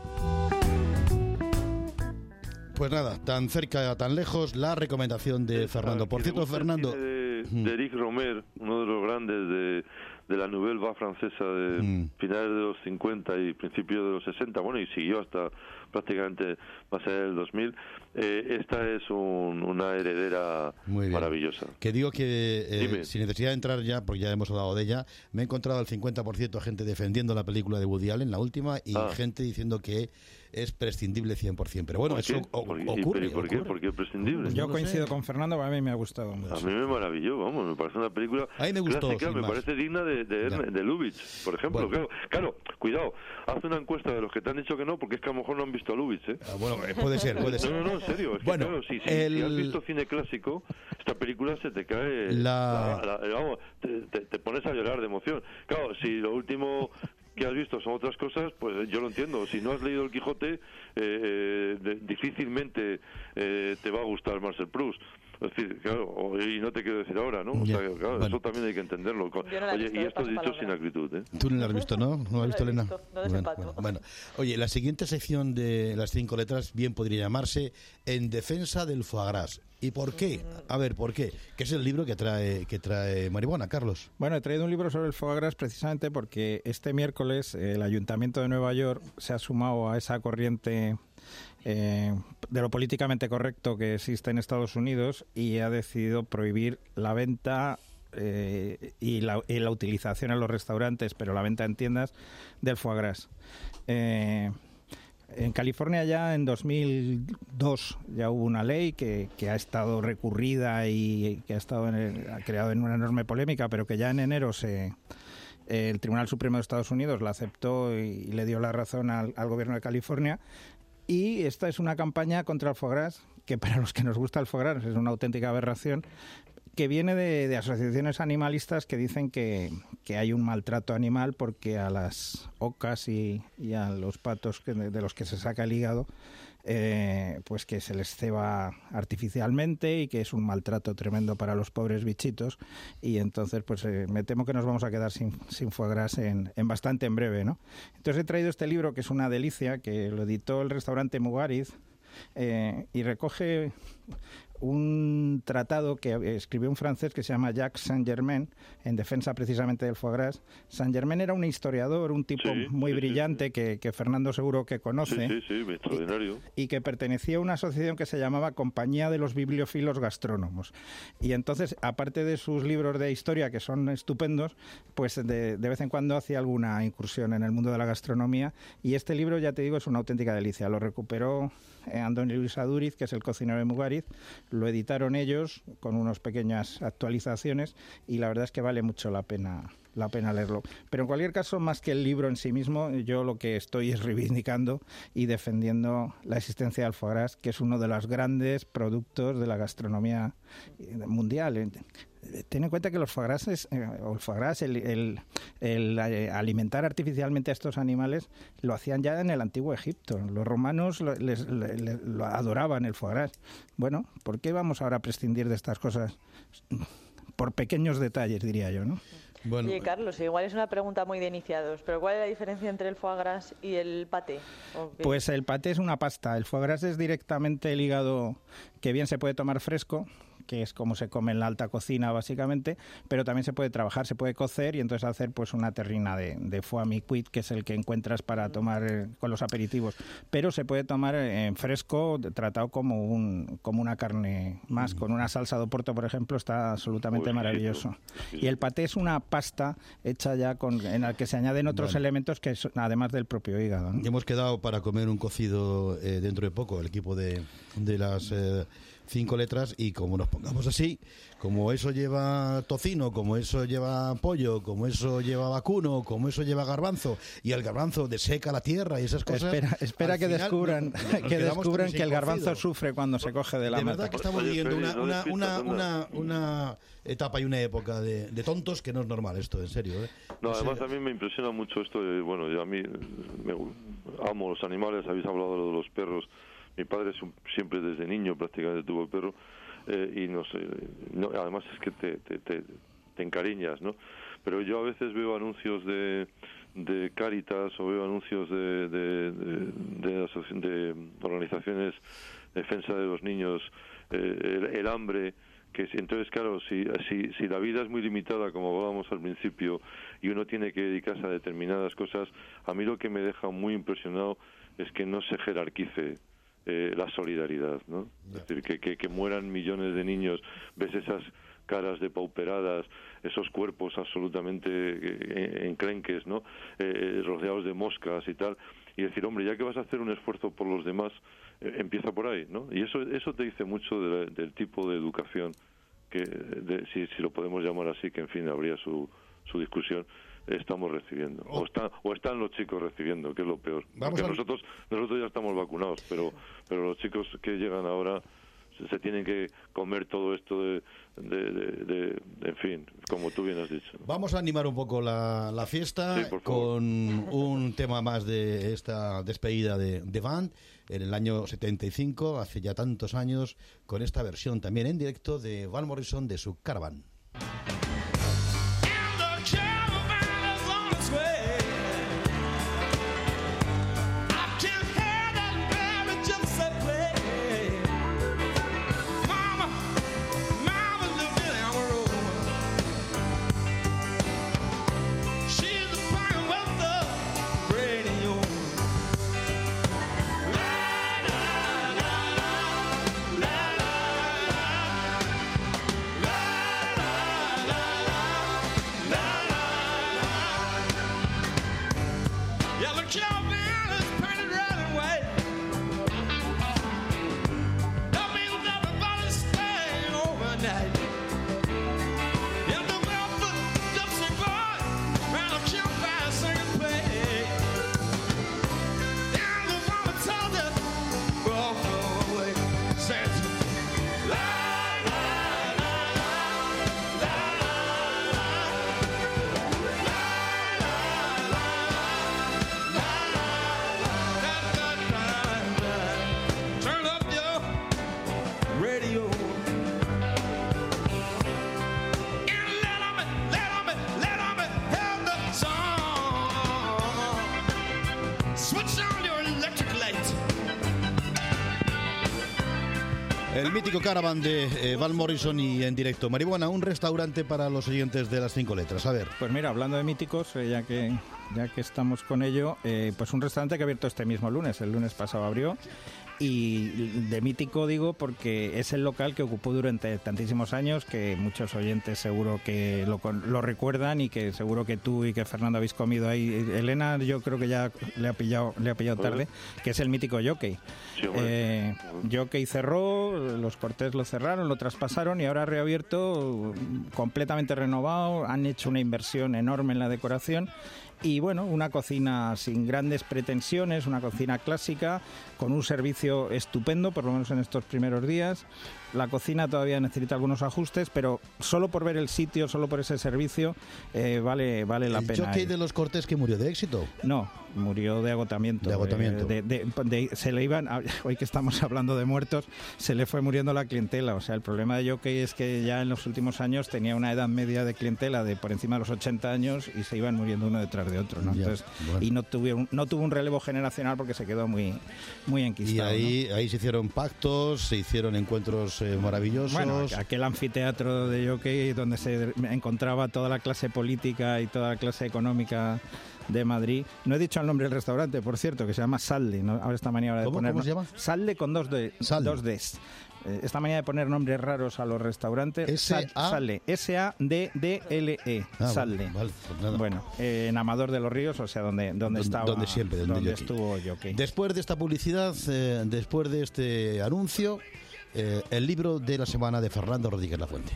Pues nada, Tan cerca, tan lejos, la recomendación de Fernando. Por cierto, Fernando... de Eric Romer, uno de los grandes de la Nouvelle Vague francesa de finales de los 50 y principios de los 60, bueno, y siguió hasta prácticamente más allá del 2000. Esta es una heredera maravillosa. Que digo que sin necesidad de entrar ya, porque ya hemos hablado de ella, me he encontrado al 50% gente defendiendo la película de Woody Allen, la última, y gente diciendo que es prescindible 100%. Pero bueno, eso ocurre. ¿Por qué? ¿Por qué prescindible? Yo coincido con Fernando, a mí me ha gustado mucho. A mí me maravilló, vamos, me parece una película a mí me gustó, clásica, me parece digna de Lubitsch, por ejemplo. Bueno. Claro, cuidado, haz una encuesta de los que te han dicho que no, porque es que a lo mejor no han visto a Lubitsch, ¿eh? Bueno, puede ser. No, en serio, es que claro, si has visto cine clásico, esta película se te cae, vamos, te pones a llorar de emoción. Claro, si lo último que has visto son otras cosas, pues yo lo entiendo. Si no has leído El Quijote, difícilmente te va a gustar Marcel Proust. Es decir, claro, y no te quiero decir ahora, ¿no? O sea, claro, bueno, eso también hay que entenderlo. Oye, y esto dicho sin acritud, ¿eh? Tú no lo has visto, ¿no? ¿No lo has visto, Elena? No desempato. Bueno. Oye, la siguiente sección de las 5 letras bien podría llamarse En defensa del foie gras. ¿Y por qué? A ver, ¿por qué? ¿Qué es el libro que trae Maribona, Carlos? Bueno, he traído un libro sobre el foie gras precisamente porque este miércoles el Ayuntamiento de Nueva York se ha sumado a esa corriente de lo políticamente correcto que existe en Estados Unidos y ha decidido prohibir la venta y la utilización en los restaurantes, pero la venta en tiendas, del foie gras. En California ya en 2002 ya hubo una ley que ha estado recurrida y que ha creado en una enorme polémica, pero que ya en enero el Tribunal Supremo de Estados Unidos la aceptó y le dio la razón al gobierno de California. Y esta es una campaña contra el foie gras, que para los que nos gusta el foie gras es una auténtica aberración, que viene de asociaciones animalistas que dicen que hay un maltrato animal porque a las ocas y a los patos de los que se saca el hígado, pues que se les ceba artificialmente y que es un maltrato tremendo para los pobres bichitos. Y entonces pues me temo que nos vamos a quedar sin foie gras en bastante en breve, ¿no? Entonces he traído este libro que es una delicia, que lo editó el restaurante Mugariz, y recoge un tratado que escribió un francés que se llama Jacques Saint-Germain en defensa precisamente del foie gras. Saint-Germain era un historiador, un tipo muy brillante que Fernando seguro que conoce. Sí, extraordinario. Y que pertenecía a una asociación que se llamaba Compañía de los Bibliófilos Gastrónomos. Y entonces, aparte de sus libros de historia, que son estupendos, pues de vez en cuando hacía alguna incursión en el mundo de la gastronomía. Y este libro, ya te digo, es una auténtica delicia. Lo recuperó Antonio Luis Aduriz, que es el cocinero de Mugariz. Lo editaron ellos con unas pequeñas actualizaciones y la verdad es que vale mucho la pena leerlo. Pero en cualquier caso, más que el libro en sí mismo, yo lo que estoy es reivindicando y defendiendo la existencia del foie gras, que es uno de los grandes productos de la gastronomía mundial. Ten en cuenta que los foie gras, el alimentar artificialmente a estos animales, lo hacían ya en el antiguo Egipto. Los romanos lo adoraban, el foie gras. Bueno, ¿por qué vamos ahora a prescindir de estas cosas? Por pequeños detalles, diría yo, ¿no? Bueno, Oye, Carlos, igual es una pregunta muy de iniciados, pero ¿cuál es la diferencia entre el foie gras y el paté? Pues el paté es una pasta. El foie gras es directamente el hígado, que bien se puede tomar fresco, que es como se come en la alta cocina básicamente, pero también se puede trabajar, se puede cocer y entonces hacer pues una terrina de foie mi-cuit, que es el que encuentras para tomar con los aperitivos, pero se puede tomar en fresco, tratado como una carne más, con una salsa de Oporto, por ejemplo, está absolutamente maravilloso. Y el paté es una pasta hecha ya en la que se añaden otros elementos que son, además del propio hígado, ¿no? Hemos quedado para comer un cocido dentro de poco, el equipo de las 5 letras, y como nos pongamos así, como eso lleva tocino, como eso lleva pollo, como eso lleva vacuno, como eso lleva garbanzo, y el garbanzo deseca la tierra y esas cosas. Espera que descubran que el garbanzo sufre cuando se coge de la mata. De verdad que estamos viviendo una etapa y una época de tontos que no es normal esto, en serio, ¿eh? No, además a mí me impresiona mucho esto bueno, yo a mí amo los animales, habéis hablado de los perros. Mi padre siempre desde niño prácticamente tuvo perro, y no sé, además es que te encariñas, ¿no? Pero yo a veces veo anuncios de Cáritas o veo anuncios de organizaciones de defensa de los niños, el hambre, que entonces claro, si la vida es muy limitada, como hablábamos al principio, y uno tiene que dedicarse a determinadas cosas, a mí lo que me deja muy impresionado es que no se jerarquice la solidaridad, ¿no? Es decir, que mueran millones de niños, ves esas caras depauperadas, esos cuerpos absolutamente enclenques, ¿no? Rodeados de moscas y tal, y decir, hombre, ya que vas a hacer un esfuerzo por los demás, empieza por ahí, ¿no? Y eso te dice mucho del tipo de educación que, si lo podemos llamar así, que en fin habría su discusión, estamos recibiendo, o están los chicos recibiendo, que es lo peor. Porque nosotros ya estamos vacunados, pero los chicos que llegan ahora se tienen que comer todo esto de en fin, como tú bien has dicho. Vamos a animar un poco la fiesta, sí, con un tema más de esta despedida de Band en el año 75, hace ya tantos años, con esta versión también en directo de Van Morrison de su Caravan. El mítico Caravan de Van Morrison y en directo. Marihuana, un restaurante para los oyentes de las 5 letras. A ver. Pues mira, hablando de míticos, ya que estamos con ello, pues un restaurante que ha abierto este mismo lunes. El lunes pasado abrió. Y de mítico digo porque es el local que ocupó durante tantísimos años, que muchos oyentes seguro que lo recuerdan y que seguro que tú y que Fernando habéis comido ahí. Elena yo creo que ya le ha pillado tarde, que es el mítico Jockey. Sí, bueno. Jockey cerró, los Cortés lo cerraron, lo traspasaron y ahora ha reabierto completamente renovado. Han hecho una inversión enorme en la decoración. Y bueno, una cocina sin grandes pretensiones, una cocina clásica, con un servicio estupendo, por lo menos en estos primeros días. La cocina todavía necesita algunos ajustes, pero solo por ver el sitio, solo por ese servicio, vale la pena. ¿El Jockey de los Cortés que murió de éxito? No, murió de agotamiento. De agotamiento. Se le iban, hoy que estamos hablando de muertos, se le fue muriendo la clientela. O sea, el problema de Jockey es que ya en los últimos años tenía una edad media de clientela de por encima de los 80 años y se iban muriendo uno detrás de otro, ¿no? Entonces, bueno. Y no tuvo un relevo generacional porque se quedó muy enquistado. Y ahí se hicieron pactos, se hicieron encuentros maravillosos. Bueno, aquel anfiteatro de Jockey donde se encontraba toda la clase política y toda la clase económica de Madrid. No he dicho el nombre del restaurante, por cierto, que se llama Salde, ¿no? Ahora esta manera de poner. ¿Cómo se llama? Salde con dos Ds. Esta manera de poner nombres raros a los restaurantes. Salde, S-A-D-D-L-E. Salde. Vale, pues nada. Bueno, en Amador de los Ríos, o sea, donde estuvo Jockey. Después de esta publicidad, después de este anuncio, el libro de la semana de Fernando Rodríguez Lafuente.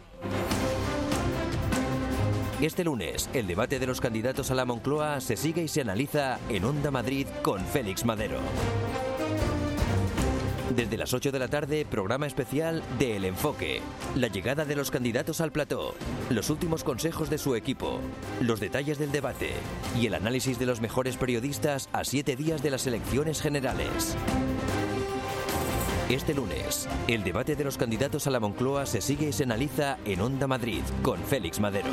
Este lunes, el debate de los candidatos a la Moncloa se sigue y se analiza en Onda Madrid con Félix Madero. Desde las 8 de la tarde, programa especial de El Enfoque. La llegada de los candidatos al plató, los últimos consejos de su equipo, los detalles del debate y el análisis de los mejores periodistas a 7 días de las elecciones generales. Este lunes, el debate de los candidatos a la Moncloa se sigue y se analiza en Onda Madrid con Félix Madero.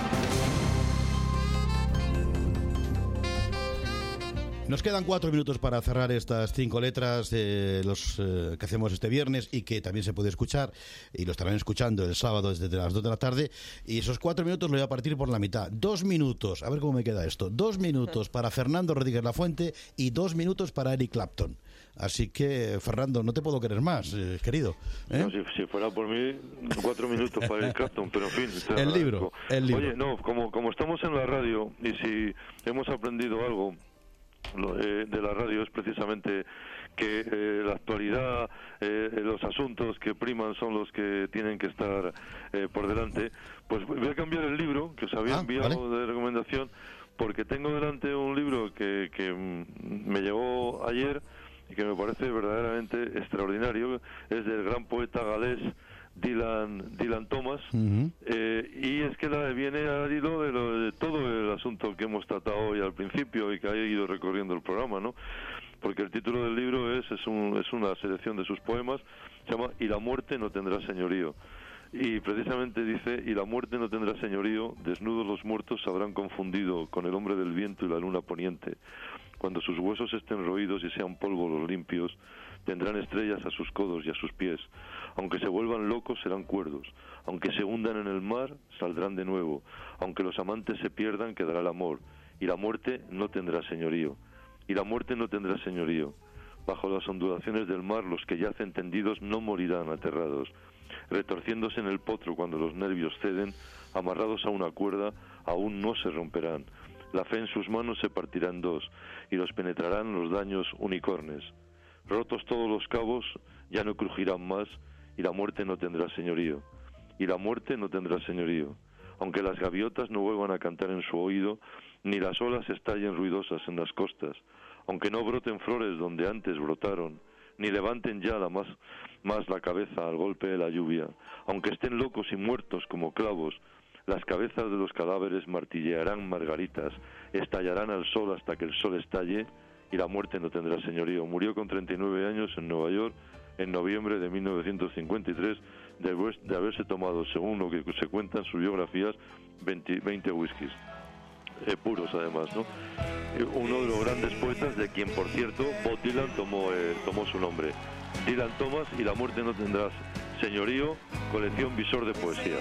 Nos quedan 4 minutos para cerrar estas 5 letras que hacemos este viernes y que también se puede escuchar y lo estarán escuchando el sábado desde las 2 de la tarde, y esos 4 minutos lo voy a partir por la mitad. 2 minutos, a ver cómo me queda esto, 2 minutos para Fernando Rodríguez Lafuente y 2 minutos para Eric Clapton. Así que, Fernando, no te puedo querer más, querido. No, si fuera por mí, 4 minutos para Eric Clapton, pero en fin. El libro. Oye, no, como estamos en la radio y si hemos aprendido algo de la radio es precisamente que la actualidad, los asuntos que priman son los que tienen que estar por delante. Pues voy a cambiar el libro que os había enviado de recomendación, porque tengo delante un libro que me llegó ayer y que me parece verdaderamente extraordinario. Es del gran poeta galés Dylan Thomas, y es que viene al hilo de todo el asunto que hemos tratado hoy al principio y que ha ido recorriendo el programa, ¿no? Porque el título del libro es una selección de sus poemas, se llama Y la muerte no tendrá señorío. Y precisamente dice: y la muerte no tendrá señorío, desnudos los muertos se habrán confundido con el hombre del viento y la luna poniente. Cuando sus huesos estén roídos y sean polvo los limpios, tendrán estrellas a sus codos y a sus pies. Aunque se vuelvan locos, serán cuerdos. Aunque se hundan en el mar, saldrán de nuevo. Aunque los amantes se pierdan, quedará el amor. Y la muerte no tendrá señorío. Y la muerte no tendrá señorío. Bajo las ondulaciones del mar, los que yacen tendidos no morirán aterrados. Retorciéndose en el potro cuando los nervios ceden, amarrados a una cuerda, aún no se romperán. La fe en sus manos se partirá en dos, y los penetrarán los daños unicornes. Rotos todos los cabos, ya no crujirán más, y la muerte no tendrá señorío. Y la muerte no tendrá señorío. Aunque las gaviotas no vuelvan a cantar en su oído, ni las olas estallen ruidosas en las costas, aunque no broten flores donde antes brotaron, ni levanten ya más la cabeza al golpe de la lluvia, aunque estén locos y muertos como clavos, las cabezas de los cadáveres martillearán margaritas, estallarán al sol hasta que el sol estalle, y la muerte no tendrá señorío. Murió con 39 años en Nueva York en noviembre de 1953 de haberse tomado, según lo que se cuenta en sus biografías, 20 whiskies. Puros además, ¿no? Uno de los grandes poetas, de quien por cierto Bob Dylan tomó su nombre. Dylan Thomas, Y la muerte no tendrá señorío, colección Visor de poesía.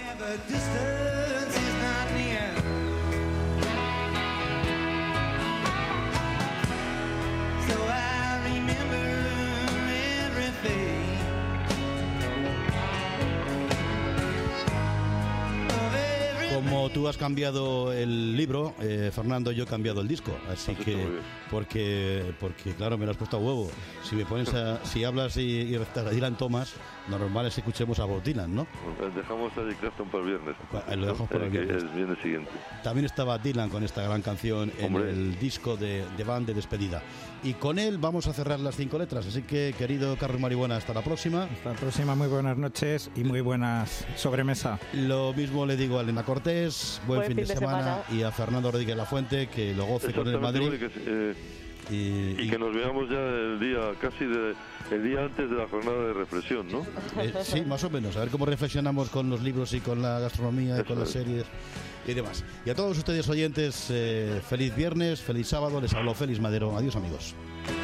Como tú has cambiado el libro, Fernando, yo he cambiado el disco, así que porque claro, me lo has puesto a huevo. Si hablas y recitas a Dylan Thomas, lo normal es que escuchemos a Bob Dylan, ¿no? Dejamos a Eric Clapton para el viernes. Lo dejamos para el viernes. El viernes siguiente. También estaba Dylan con esta gran canción en el disco de Band de despedida. Y con él vamos a cerrar las 5 letras. Así que, querido Carlos Maribuena, hasta la próxima. Hasta la próxima, muy buenas noches y muy buenas sobremesa. Lo mismo le digo a Elena Cortés, buen fin de semana, y a Fernando Rodríguez Lafuente, que lo goce con el Madrid. Y que nos veamos ya el día antes de la jornada de reflexión, ¿no? Sí, más o menos, a ver cómo reflexionamos con los libros y con la gastronomía y con las series y demás. Y a todos ustedes oyentes, feliz viernes, feliz sábado, les habló Félix Madero. Adiós, amigos.